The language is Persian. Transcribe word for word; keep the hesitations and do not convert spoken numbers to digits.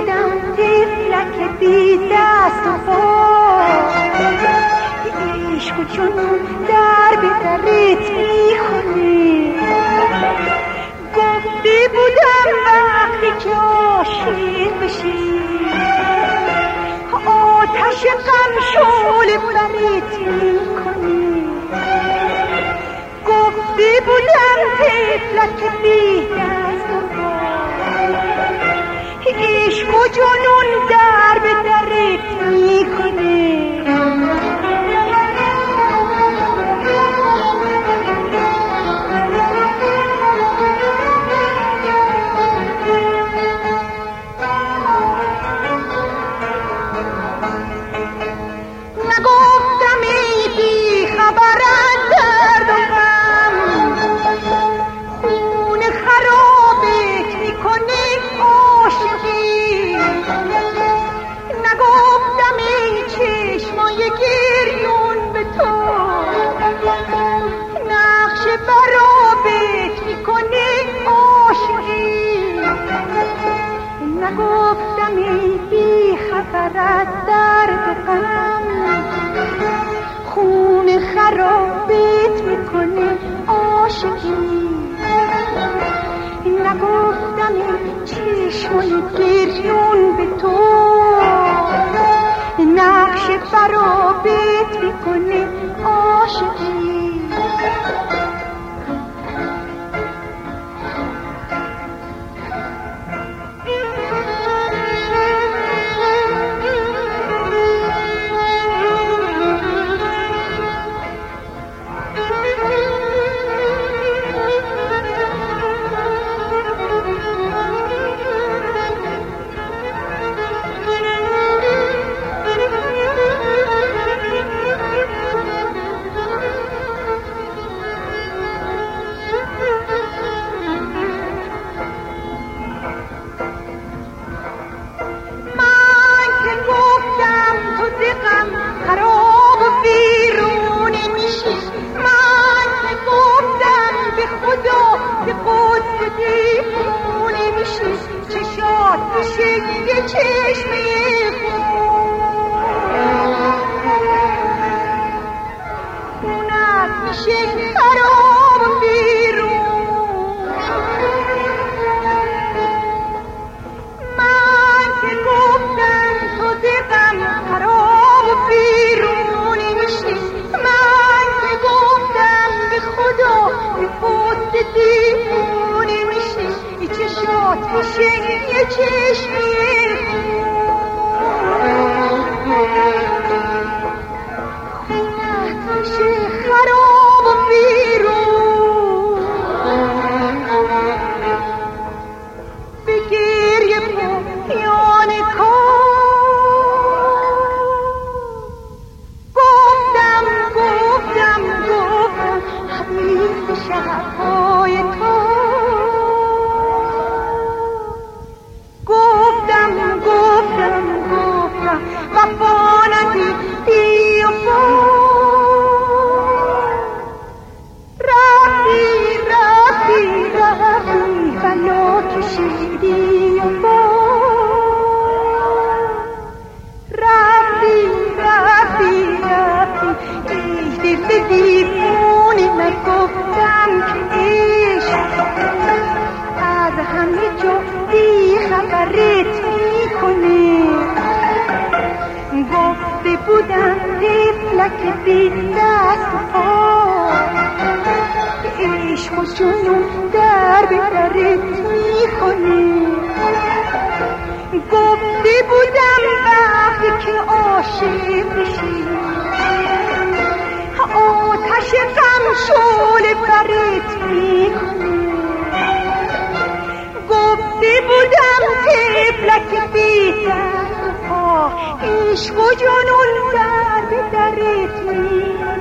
بودم طفلک بی دست و پا، عشق و جنون در به درت میخونه. گفته بودم وقتی که عاشق بشی آتش غم شعله برت میکنه. گفته بودم طفلک بی دست و پا، عشق و جنون در به درت میکنه. نگفتم ای بی خبر از درد و غم، خون خرابت میکنه عاشقی. نگفتم ای چشمای گریون به تو، نقش برابت میکنه عاشقی. نگفتم ای بی خبر از درد و غم، خون خرابت میکنه عاشقی. نگفتم ای چشمای گریون به تو، نقش برابت میکنه عاشقی. خراب و بیرون میشی. من که گفتم به خدا به قدس دیوونه میشی. چشات میشه یه چشمه خونت میشه خراب و بیرون. من که گفتم تو دقم خراب بیرونی میشی. من که گفتم به خدا به خود دیوونی میشی. ای چشات میشه یه چشمی خونت میشه خراب بیرون. به گریه پایان کار شبهای تو گفتم گفتم گفتم وفا ندیدی و رفتی رفتی رفتی بلا کشیدی و رفتی رفتی رفتی ای دل دیوونه. نگفتم که عشق از همه جا بی خبرت میکنه. گفته بودم طفلک بی دست و پا، عشق و جنون در به درت میکنه. گفته بودم وقتی که عاشق بشی آتش غم شعله برت میکنه. گفته بودم طفلک بی دست و پا، عشق و جنون در به درت میکنه.